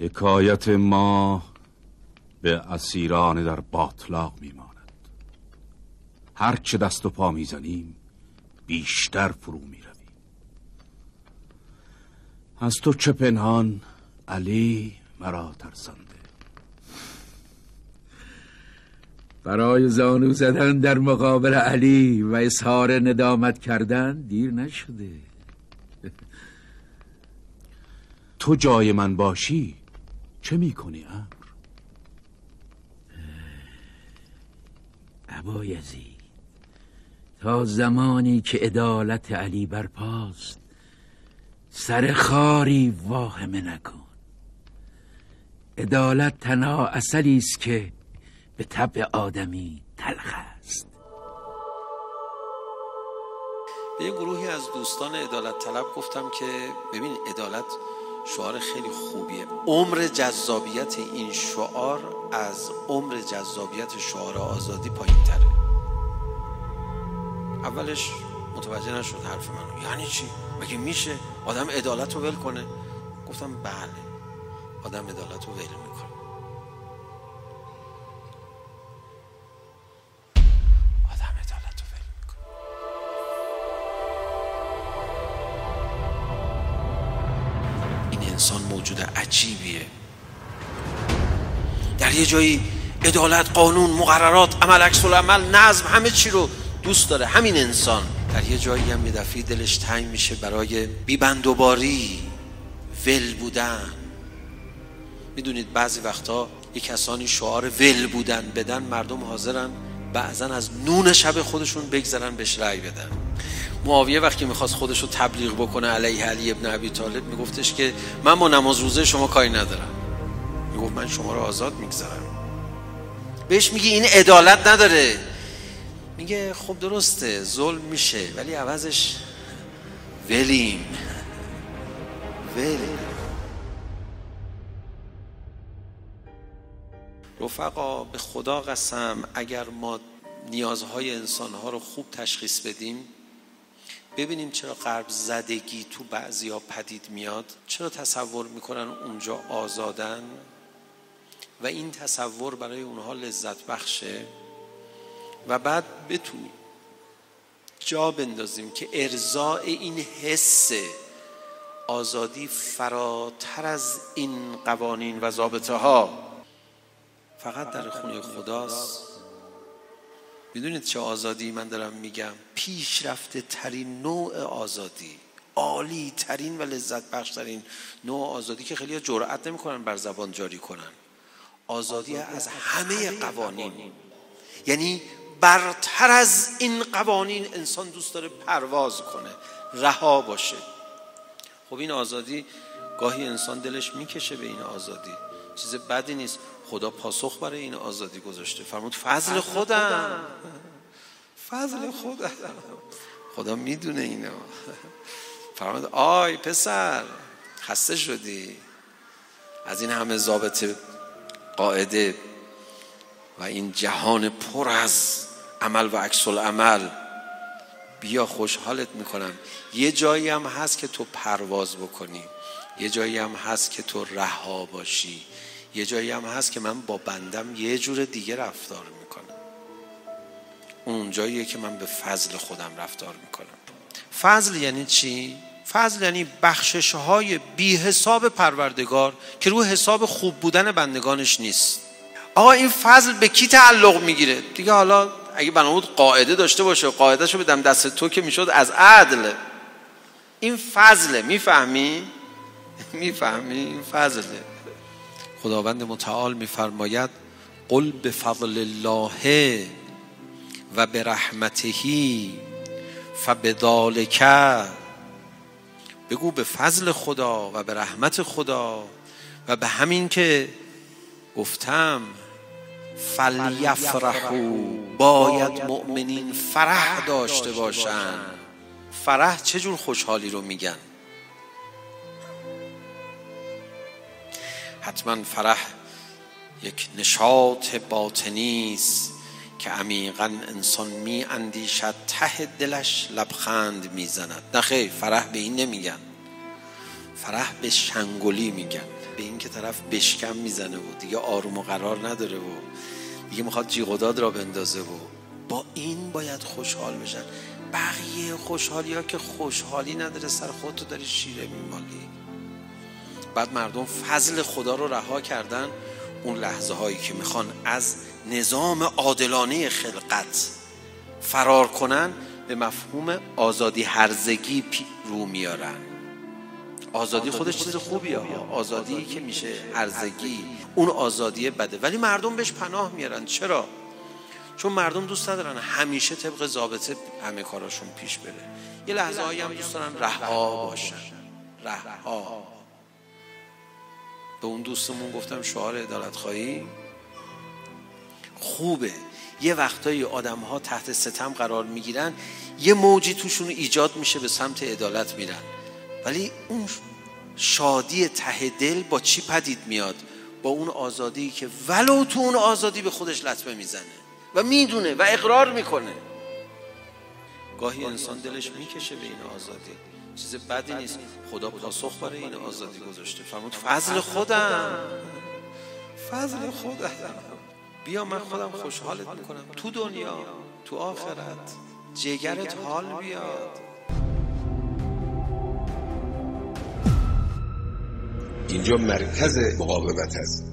حکایت ما به اسیران در باطلاق میماند. هر چه دست و پا میزنیم بیشتر فرو میرویم. از تو چه پنهان علی مرا ترسانده. برای زانو زدن در مقابل علی و اظهار ندامت کردن دیر نشده. تو جای من باشی چه میکنی امر؟ ابایزید، تا زمانی که عدالت علی برپاست سر خاری واهمه نکن. عدالت تنها عسلی است که به طبع آدمی تلخ است. به یه گروهی از دوستان عدالت طلب گفتم که ببین عدالت شعار خیلی خوبیه. عمر جذابیت این شعار از عمر جذابیت شعار آزادی پایین تره. اولش متوجه نشد حرف منو. یعنی چی؟ مگه میشه آدم عدالت رو ول کنه؟ گفتم بله، آدم عدالت رو ول میکنه. آدم عدالت رو ول میکنه. این انسان موجود عجیبیه. در یه جایی عدالت، قانون، مقررات، عمل عکس العمل، نظم، همه چی رو دوست داره. همین انسان در یه جایی هم یه دفعه دلش تنگ میشه برای بی‌بندوباری، ول بودن. میدونید بعضی وقتا یه کسانی شعار ول بودن بدن، مردم حاضرن بعضن از نون شب خودشون بگذارن بهش رأی بدن. معاویه وقتی میخواست خودشو تبلیغ بکنه علیه علی ابن ابی طالب میگفتش که من با نماز روزه شما کاری ندارم. میگفت من شما رو آزاد میگذارم. بهش میگه این عدالت نداره. میگه خب درسته ظلم میشه ولی عوضش ولیم. رفقا به خدا قسم اگر ما نیازهای انسانها رو خوب تشخیص بدیم، ببینیم چرا قلب زدگی تو بعضیا پدید میاد، چرا تصور میکنن اونجا آزادن و این تصور برای اونها لذت بخشه، و بعد بتونیم جا بندازیم که ارضاء این حس آزادی فراتر از این قوانین و ضابطه ها فقط در خونه خداست. میدونید چه آزادی من دارم میگم؟ پیشرفته ترین نوع آزادی، عالی ترین و لذت بخش ترین نوع آزادی که خیلی جرئت نمیکنن بر زبان جاری کنن. آزادی از همه قوانین، یعنی برتر از این قوانین انسان دوست داره پرواز کنه، رها باشه. خب این آزادی گاهی انسان دلش میکشه به این آزادی، چیز بدی نیست. خدا پاسخ برای این آزادی گذاشته، فرمود فضل خودم. فضل خودم، خدا میدونه اینو. فرمود آی پسر خسته شدی از این همه ضابط قاعده و این جهان پر از عمل و عکس العمل، بیا خوشحالت میکنم. یه جایی هم هست که تو پرواز بکنی، یه جایی هم هست که تو رها باشی، یه جایی هم هست که من با بندم یه جور دیگه رفتار میکنم. اون جاییه که من به فضل خودم رفتار میکنم. فضل یعنی چی؟ فضل یعنی بخشش های بی حساب پروردگار که رو حساب خوب بودن بندگانش نیست. آقا این فضل به کی تعلق میگیره؟ دیگه حالا اگه بنابود قاعده داشته باشه، قاعدهشو بدم دست تو که میشد از عدل. این فضله، میفهمی؟ این فضله. خداوند متعال میفرماید قل بفضل الله و برحمته فبذالک، بگو به فضل خدا و به رحمت خدا و به همین که گفتم فلیفرحوا، باید مؤمنین فرح داشته باشن. فرح چه جور خوشحالی رو میگن؟ حتما فرح یک نشاط باطنی است که عمیقاً انسان می اندیشد، ته دلش لبخند میزند. نه خیر، فرح به این نمیگن، فرح به شنگولی میگن. به این که طرف بشکم میزنه و دیگه آروم و قرار نداره و دیگه میخواد جیغ و داد را بندازه و با این باید خوشحال بشن. بقیه خوشحالی ها که خوشحالی نداره، سر خودتو داری شیره میمالی. بعد مردم فضل خدا رو رها کردن. اون لحظه هایی که میخوان از نظام عادلانه خلقت فرار کنن، به مفهوم آزادی هرزگی رو میارن. آزادی خودش چیز خوبیه، آزادی که میشه هرزگی اون آزادی بده، ولی مردم بهش پناه میارن. چرا؟ چون مردم دوست ندارن همیشه طبق ضابطه همه کاراشون پیش بره. یه لحظه هایی هم دوست دارن رها باشن. رها. به اون دوستمون گفتم شعار عدالت خواهی خوبه. یه وقتایی آدم ها تحت ستم قرار میگیرن، یه موجی توشون ایجاد میشه، به سمت عدالت میرن. ولی اون شادی ته دل با چی پدید میاد؟ با اون آزادی که ولو تو اون آزادی به خودش لطمه میزنه و میدونه و اقرار میکنه. گاهی انسان دلش میکشه به این آزادی، چیز بدی نیست. خدا پاسخ برای این آزادی گذاشته، فرمود فضل خودم، فضل خودم. بیا من خودم خوشحالت میکنم، تو دنیا تو آخرت، جگرت حال بیاد. اینجا مرکز مقاومت است.